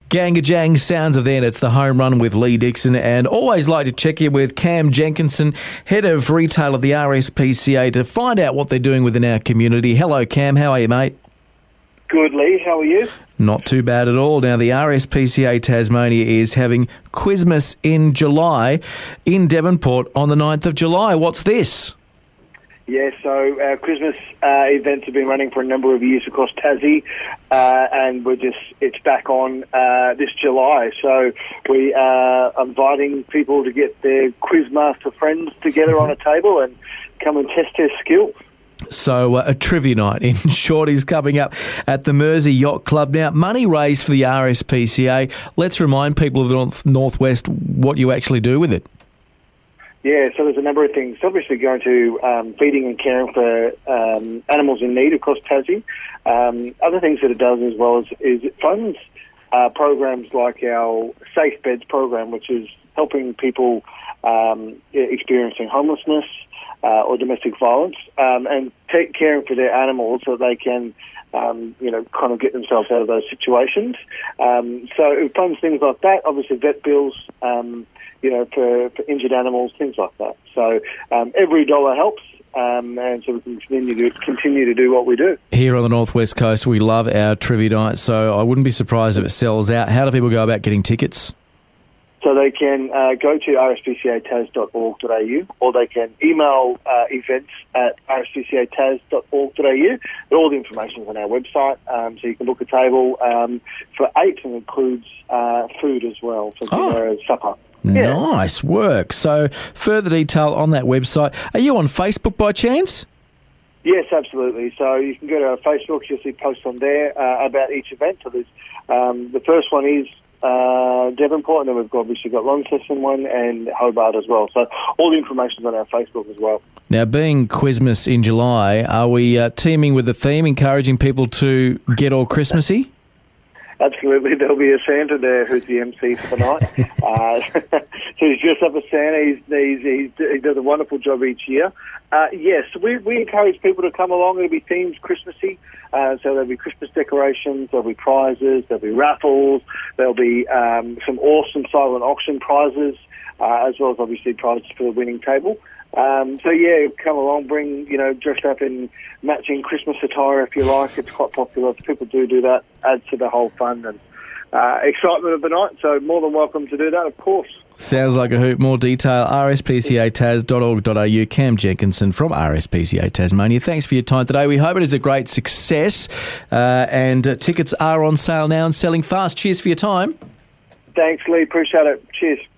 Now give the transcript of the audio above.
Gang sounds of then. It's the home run with Lee Dixon, and always like to check in with Cam Jenkinson, head of retail at the RSPCA, to find out what they're doing within our community. Hello, Cam. How are you, mate? Good, Lee. How are you? Not too bad at all. Now, the RSPCA Tasmania is having Quizmas in July in Devonport on the 9th of July. What's this? Yeah, so our Christmas events have been running for a number of years across Tassie, and it's back on this July. So we are inviting people to get their Quizmaster friends together on a table and come and test their skills. So a trivia night, in short, is coming up at the Mersey Yacht Club. Now, money raised for the RSPCA. Let's remind people of the Northwest what you actually do with it. Yeah, so there's a number of things. Obviously going to feeding and caring for animals in need across Tassie. Other things that it does as well is it funds programs like our Safe Beds program, which is helping people experiencing homelessness or domestic violence, and caring for their animals so they can kind of get themselves out of those situations. So it funds things like that, obviously vet bills, for injured animals, things like that. So every dollar helps, and so we can continue to do what we do. Here on the Northwest Coast, we love our trivia night, so I wouldn't be surprised if it sells out. How do people go about getting tickets? So they can go to rspcatas.org.au, or they can email events at rspcatas.org.au. All the information is on our website, so you can book a table for 8, and includes food as well, for dinner and supper. Yeah. Nice work. So further detail on that website. Are you on Facebook by chance? Yes, absolutely. So you can go to our Facebook. You'll see posts on there about each event. So there's the first one is Devonport, and then we've obviously got Launceston one and Hobart as well. So all the information's on our Facebook as well. Now, being Quizmas in July, are we teaming with the theme, encouraging people to get all Christmassy? Absolutely. There'll be a Santa there who's the MC for the night. So he's dressed up as Santa. He does a wonderful job each year. Yes, we encourage people to come along. It'll be themed Christmassy. So there'll be Christmas decorations, there'll be prizes, there'll be raffles, there'll be some awesome silent auction prizes, as well as obviously prizes for the winning table. Come along, dressed up in matching Christmas attire if you like. It's quite popular. People do that, adds to the whole fun and excitement of the night. So more than welcome to do that, of course. Sounds like a hoot. More detail, rspcatas.org.au. Cam Jenkinson from RSPCA Tasmania. Thanks for your time today. We hope it is a great success. And tickets are on sale now and selling fast. Cheers for your time. Thanks, Lee. Appreciate it. Cheers.